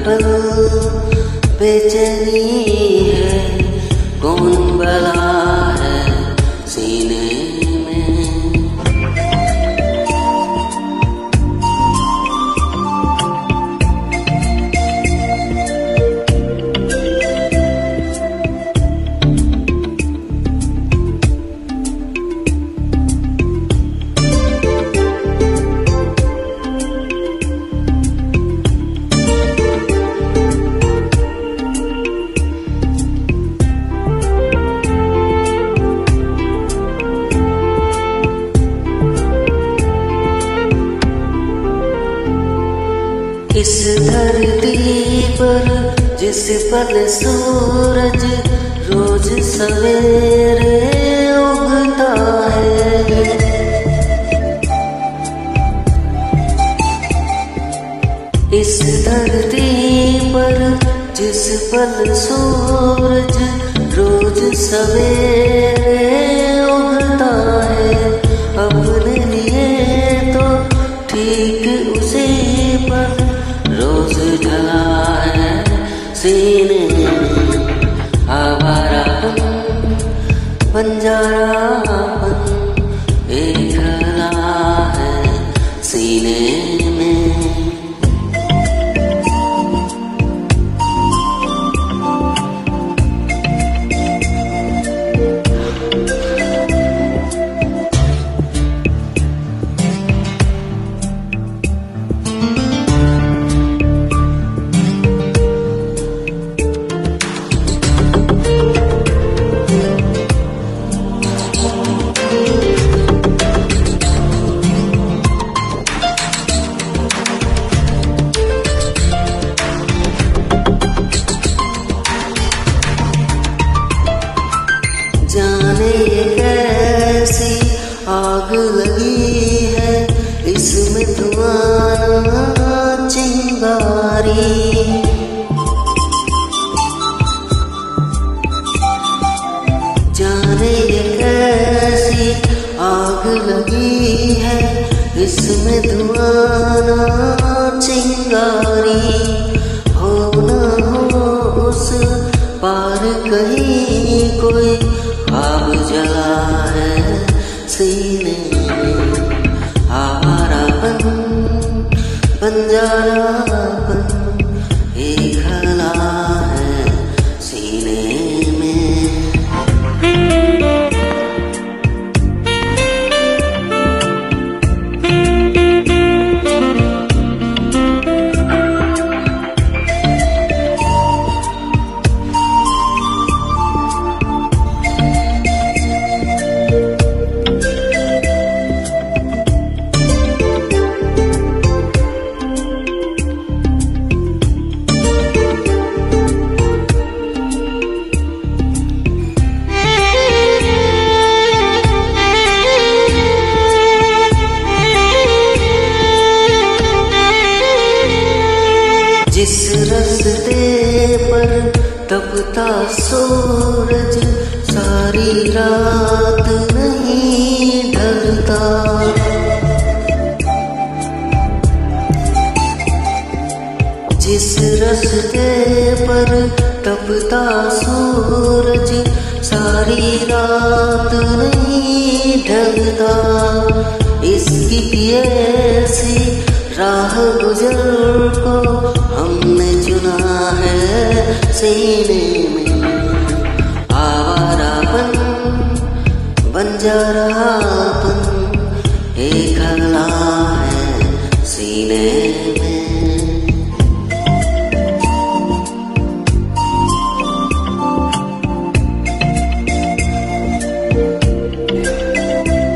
पल बेचैनी है, कौन भला है सीने में। इस धरती पर जिस पल सूरज रोज सवेरे उगता है, इस धरती पर जिस पल सूरज रोज सवेरे उगता है, अपने लिए तो ठीक उसी पर रोज ढला है सीने में। आवारापन बंजारापन एक ढला है सीने में। जाने कैसी आग लगी है इसमें धुआं चिंगारी, जाने कैसी आग लगी है इसमें धुआं चिंगारी। हो न हो उस पार कहीं कोई ख्वाब जला है सीने में। आवारापन बंजारापन एक हला है सीने में। जिस रस्ते पर तपता सूरज सारी रात नहीं ढलता, जिस रस्ते पर तपता सूरज सारी रात नहीं ढलता, इसकी ऐसी राह गुजर को हमने चुना है सीने में। आवारापन बंजारा